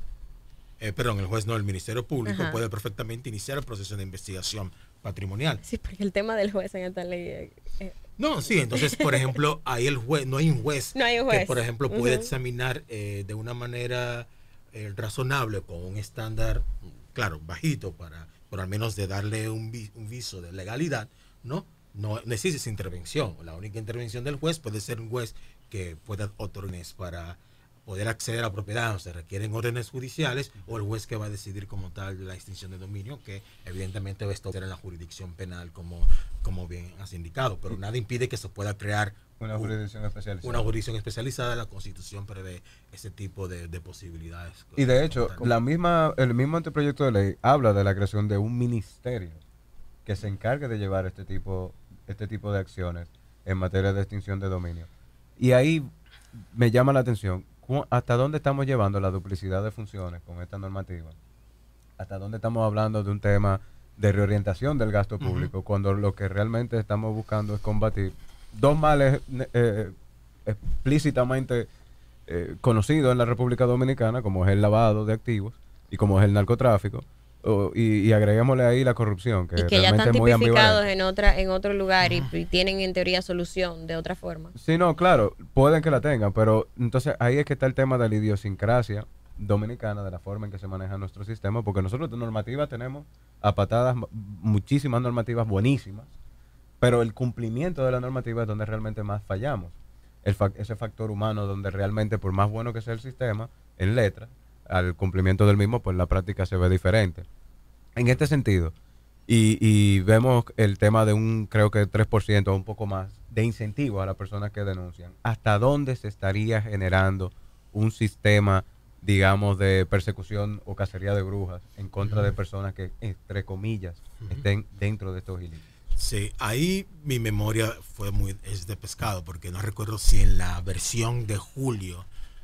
Eh, perdón, el juez no, el Ministerio Público Ajá. puede perfectamente iniciar el proceso de investigación patrimonial. Sí, porque el tema del juez en esta ley... Eh, eh. No, sí, entonces, por ejemplo, ahí el juez, no hay un juez, no hay un juez. que, por ejemplo, puede uh-huh. examinar eh, de una manera eh, razonable, con un estándar, claro, bajito, para, por al menos de darle un, vi, un viso de legalidad, ¿no? No necesita esa intervención. La única intervención del juez puede ser un juez que pueda otorgar para poder acceder a la propiedad, o se requieren órdenes judiciales, o el juez que va a decidir como tal la extinción de dominio, que evidentemente va a estar en la jurisdicción penal, como, como bien has indicado, pero nada impide que se pueda crear una un, jurisdicción especializada. Una jurisdicción especializada. La Constitución prevé ese tipo de, de posibilidades. Y de hecho, la misma, el mismo anteproyecto de ley habla de la creación de un ministerio que se encargue de llevar este tipo, este tipo de acciones en materia de extinción de dominio. Y ahí me llama la atención, ¿hasta dónde estamos llevando la duplicidad de funciones con esta normativa? ¿Hasta dónde estamos hablando de un tema de reorientación del gasto público, uh-huh. cuando lo que realmente estamos buscando es combatir dos males eh, explícitamente eh, conocidos en la República Dominicana, como es el lavado de activos y como es el narcotráfico? Oh, y, y agreguémosle ahí la corrupción, que, y que ya realmente están es muy tipificados ambivalente. en otra en otro lugar y, y tienen en teoría solución de otra forma. Sí, no, claro, pueden que la tengan, pero entonces ahí es que está el tema de la idiosincrasia dominicana, de la forma en que se maneja nuestro sistema, porque nosotros de normativas tenemos a patadas muchísimas normativas buenísimas, pero el cumplimiento de la normativa es donde realmente más fallamos. El fa- ese factor humano donde realmente, por más bueno que sea el sistema, en letra, al cumplimiento del mismo, pues la práctica se ve diferente. En este sentido, y, y vemos el tema de un, creo que tres por ciento o un poco más, de incentivo a las personas que denuncian, ¿hasta dónde se estaría generando un sistema, digamos, de persecución o cacería de brujas en contra uh-huh. de personas que, entre comillas, uh-huh. estén dentro de estos ilícitos? Sí, ahí mi memoria fue muy es de pescado, porque no recuerdo si en la versión de julio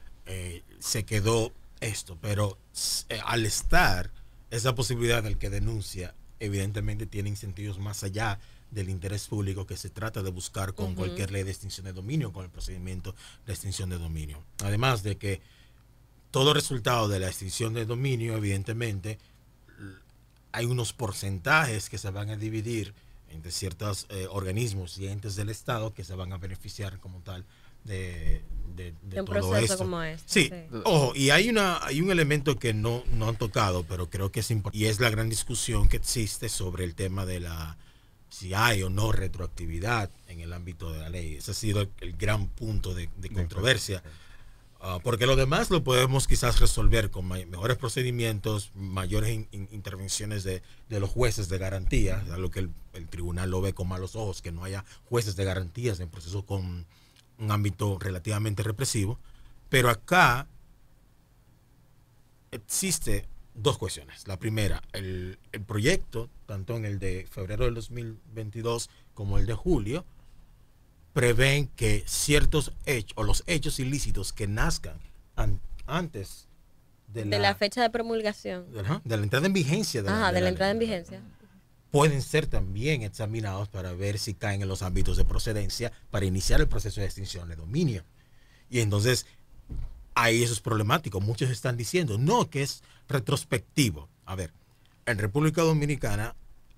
eh, se quedó esto, pero eh, al estar esa posibilidad del que denuncia, evidentemente tiene incentivos más allá del interés público que se trata de buscar con uh-huh. cualquier ley de extinción de dominio, con el procedimiento de extinción de dominio. Además de que todo resultado de la extinción de dominio, evidentemente, hay unos porcentajes que se van a dividir entre ciertos eh, organismos y entes del Estado que se van a beneficiar como tal de, de, de De un todo proceso esto. como este, Sí, sí. ojo, y hay una hay un elemento que no, no han tocado, pero creo que es importante, y es la gran discusión que existe sobre el tema de la si hay o no retroactividad en el ámbito de la ley. Ese ha sido el, el gran punto de, de controversia. Uh, porque lo demás lo podemos quizás resolver con may- mejores procedimientos, mayores in- in- intervenciones de, de los jueces de garantía, a lo que el, el tribunal lo ve con malos ojos, que no haya jueces de garantías en procesos con un ámbito relativamente represivo. Pero acá existe dos cuestiones. La primera, el, el proyecto, tanto en el de febrero del dos mil veintidós como el de julio, prevén que ciertos hechos o los hechos ilícitos que nazcan an- antes de la, De la fecha de promulgación. ajá, de la entrada en vigencia de la, Ajá, de de la la entrada ley, en vigencia. pueden ser también examinados para ver si caen en los ámbitos de procedencia para iniciar el proceso de extinción de dominio. Y entonces ahí eso es problemático. Muchos están diciendo no, que es retrospectivo. A ver, en República Dominicana,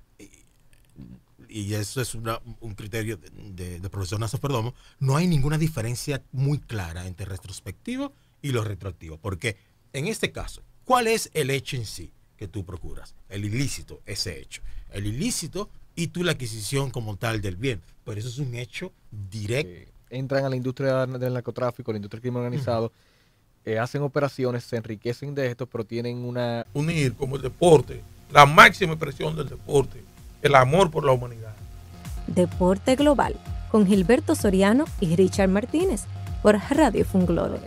y eso es una, un criterio de, de, de profesor Nazo Perdomo, no hay ninguna diferencia muy clara entre retrospectivo y lo retroactivo. Porque en este caso, ¿cuál es el hecho en sí que tú procuras? El ilícito, ese hecho. El ilícito y tú la adquisición como tal del bien. Pero eso es un hecho directo. Entran a la industria del narcotráfico, la industria del crimen organizado, uh-huh. eh, hacen operaciones, se enriquecen de esto, pero tienen una... Unir como el deporte, la máxima expresión del deporte, el amor por la humanidad. Deporte Global, con Gilberto Soriano y Richard Martínez, por Radio Funglode.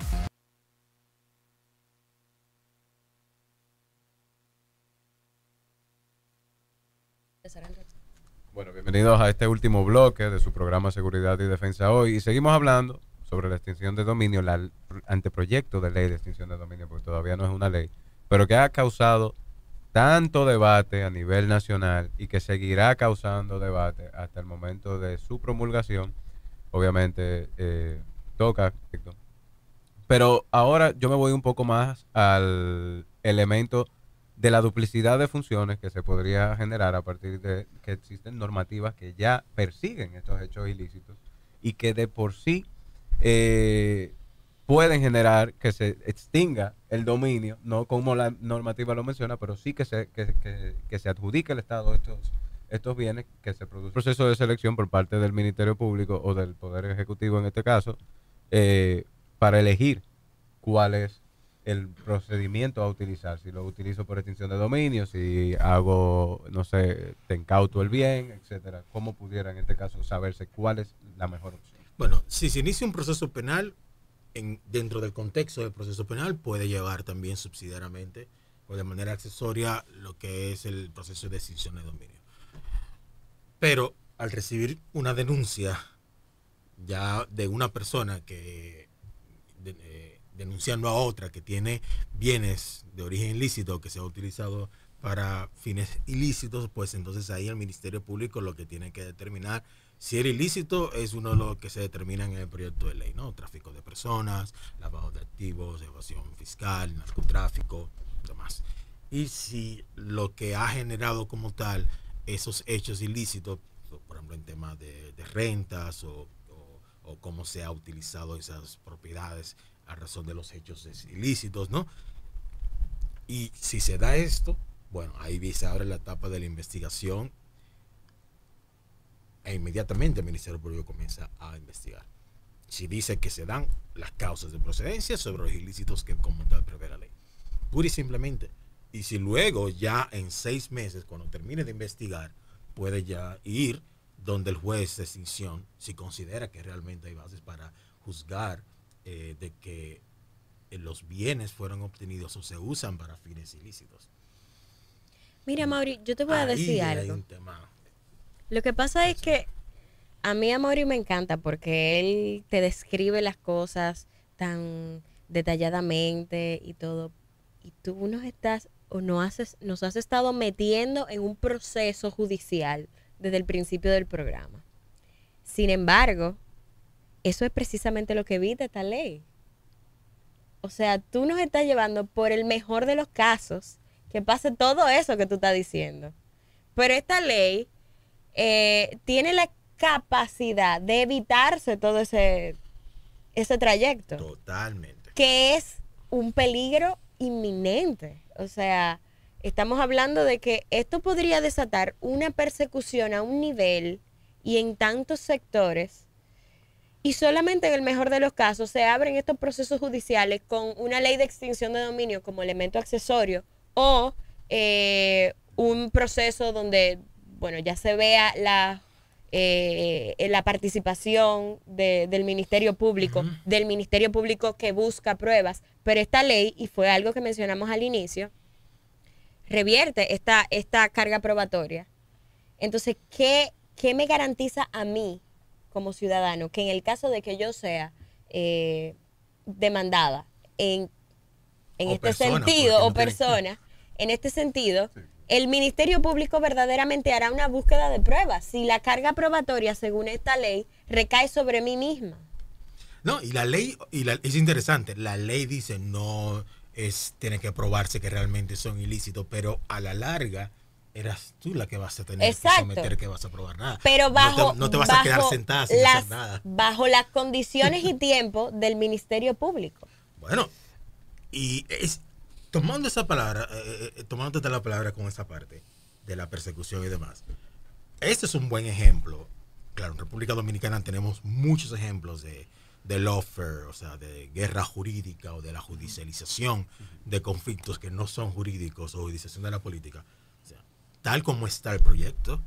Bueno, bienvenidos a este último bloque de su programa Seguridad y Defensa Hoy. Y seguimos hablando sobre la extinción de dominio, la, el anteproyecto de ley de extinción de dominio, porque todavía no es una ley, pero que ha causado tanto debate a nivel nacional y que seguirá causando debate hasta el momento de su promulgación. Obviamente eh, toca. Pero ahora yo me voy un poco más al elemento de la duplicidad de funciones que se podría generar a partir de que existen normativas que ya persiguen estos hechos ilícitos y que de por sí eh, pueden generar que se extinga el dominio, no como la normativa lo menciona, pero sí que se, que, que, que se adjudique al Estado estos, estos bienes, que se produce un proceso de selección por parte del Ministerio Público o del Poder Ejecutivo en este caso, eh, para elegir cuál es el procedimiento a utilizar, si lo utilizo por extinción de dominio, si hago, no sé, te incauto el bien, etcétera. ¿Cómo pudiera en este caso saberse cuál es la mejor opción? Bueno, si se inicia un proceso penal, en, dentro del contexto del proceso penal, puede llevar también subsidiariamente o de manera accesoria lo que es el proceso de extinción de dominio. Pero al recibir una denuncia ya de una persona que de, eh, denunciando a otra que tiene bienes de origen ilícito que se ha utilizado para fines ilícitos, pues entonces ahí el Ministerio Público lo que tiene que determinar si era ilícito es uno de los que se determina en el proyecto de ley, ¿no? Tráfico de personas, lavado de activos, evasión fiscal, narcotráfico, demás. Y si lo que ha generado como tal esos hechos ilícitos, por ejemplo en temas de, de rentas o, o, o cómo se ha utilizado esas propiedades a razón de los hechos ilícitos, ¿no? Y si se da esto, bueno, ahí se abre la etapa de la investigación e inmediatamente el Ministerio Público comienza a investigar. Si dice que se dan las causas de procedencia sobre los ilícitos que como tal prevé la ley. Pura y simplemente. Y si luego ya en seis meses, cuando termine de investigar, puede ya ir donde el juez de extinción, si considera que realmente hay bases para juzgar eh, de que eh, los bienes fueron obtenidos o se usan para fines ilícitos. Mira, Mauri, yo te voy a Ahí decir hay algo. un tema. Lo que pasa es que a mí a Mauri me encanta porque él te describe las cosas tan detalladamente y todo. Y tú nos estás o no haces, nos has estado metiendo en un proceso judicial desde el principio del programa. Sin embargo, eso es precisamente lo que evita esta ley. O sea, tú nos estás llevando por el mejor de los casos que pase todo eso que tú estás diciendo. Pero esta ley eh, tiene la capacidad de evitarse todo ese ese trayecto. Totalmente. Que es un peligro inminente. O sea, estamos hablando de que esto podría desatar una persecución a un nivel y en tantos sectores, y solamente en el mejor de los casos se abren estos procesos judiciales con una ley de extinción de dominio como elemento accesorio o eh, un proceso donde, bueno, ya se vea la, eh, la participación de, del Ministerio Público, uh-huh. del Ministerio Público que busca pruebas, pero esta ley, y fue algo que mencionamos al inicio, revierte esta, esta carga probatoria. Entonces, ¿qué, qué me garantiza a mí como ciudadano que en el caso de que yo sea eh, demandada en, en este persona, sentido, o no persona, tiene... en este sentido, sí. el Ministerio Público verdaderamente hará una búsqueda de pruebas si la carga probatoria, según esta ley, recae sobre mí misma? No, y la ley, y la, es interesante, la ley dice no es tiene que probarse que realmente son ilícitos, pero a la larga eras tú la que vas a tener Exacto. que someter, que vas a probar nada. Pero bajo, no, te, no te vas bajo a quedar sentada sin las, hacer nada. Bajo las condiciones y tiempo del Ministerio Público. Bueno, y es, tomando esa palabra, eh, eh, tomándote la palabra con esa parte de la persecución y demás, este es un buen ejemplo. Claro, en República Dominicana tenemos muchos ejemplos de, de lawfare, o sea, de guerra jurídica o de la judicialización de conflictos que no son jurídicos o judicialización de la política. Tal como está el proyecto,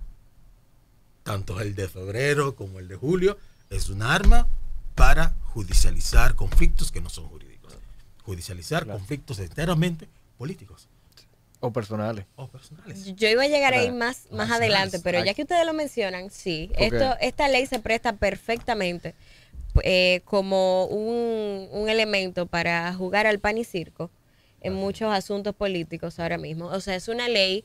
tanto el de febrero como el de julio, es un arma para judicializar conflictos que no son jurídicos. Judicializar claro. conflictos enteramente políticos. O personales. O personales. Yo iba a llegar claro. ahí más, más adelante, pero Ay. ya que ustedes lo mencionan, sí, okay. esto, esta ley se presta perfectamente eh, como un, un elemento para jugar al pan y circo en muchos asuntos políticos ahora mismo. O sea, es una ley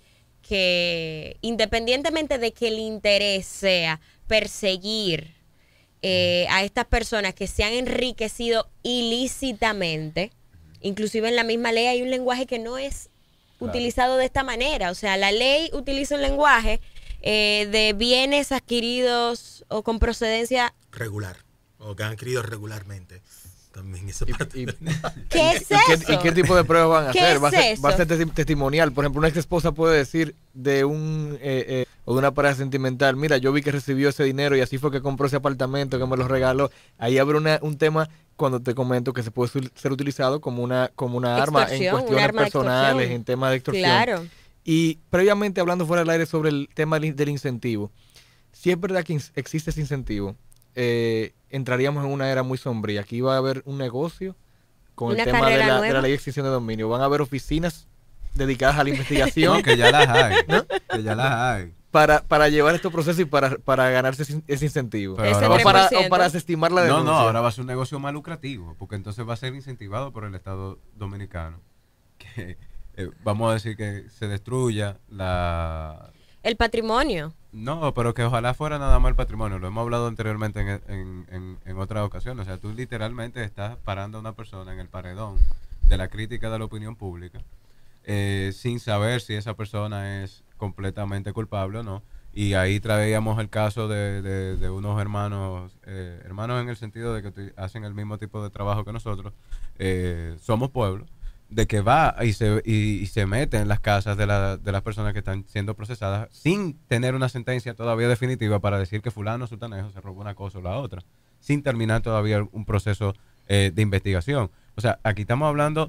que independientemente de que el interés sea perseguir eh, a estas personas que se han enriquecido ilícitamente, inclusive en la misma ley hay un lenguaje que no es claro. utilizado de esta manera. O sea, la ley utiliza un lenguaje eh, de bienes adquiridos o con procedencia regular, o que han adquirido regularmente. También esa parte. Y, y, ¿Qué es y, eso? ¿Y qué, y qué tipo de pruebas van a hacer? Es ¿Va a ser, eso? va a ser testi testimonial? Por ejemplo, una ex esposa puede decir de un eh, eh, o de una pareja sentimental, mira, yo vi que recibió ese dinero y así fue que compró ese apartamento, que me lo regaló. Ahí abre una, un tema cuando te comento que se puede ser utilizado como una como una arma en cuestiones arma personales, en temas de extorsión. Claro. Y previamente hablando fuera del aire sobre el tema del incentivo, si es verdad que existe ese incentivo, eh, entraríamos en una era muy sombría. Aquí va a haber un negocio con una el tema de la, de la ley de extinción de dominio. Van a haber oficinas dedicadas a la investigación. No, que ya las hay. ¿No? Que ya las hay. Para, para llevar estos procesos y para, para ganarse ese, ese incentivo. Pero o, para, o para desestimar la denuncia. No, no, ahora va a ser un negocio más lucrativo, porque entonces va a ser incentivado por el Estado Dominicano. Que eh, vamos a decir que se destruya la... el patrimonio. No, pero que ojalá fuera nada más el patrimonio. Lo hemos hablado anteriormente en, en, en, en otras ocasiones. O sea, tú literalmente estás parando a una persona en el paredón de la crítica de la opinión pública eh, sin saber si esa persona es completamente culpable o no. Y ahí traíamos el caso de, de, de unos hermanos, eh, hermanos en el sentido de que hacen el mismo tipo de trabajo que nosotros. Eh, somos pueblo. De que va y se, y, y se mete en las casas de, la, de las personas que están siendo procesadas sin tener una sentencia todavía definitiva para decir que fulano sutanejo se robó una cosa o la otra, sin terminar todavía un proceso eh, de investigación. O sea, aquí estamos hablando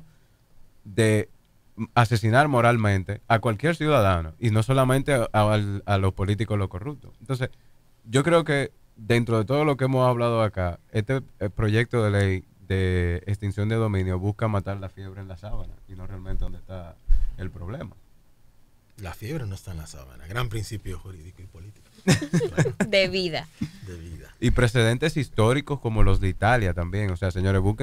de asesinar moralmente a cualquier ciudadano y no solamente a, a, a los políticos, los corruptos. Entonces, yo creo que dentro de todo lo que hemos hablado acá, este proyecto de ley de extinción de dominio busca matar la fiebre en la sábana y no realmente donde está el problema. La fiebre no está en la sábana, gran principio jurídico y político. Bueno. De vida. De vida. Y precedentes históricos como los de Italia también, o sea, señores, busquen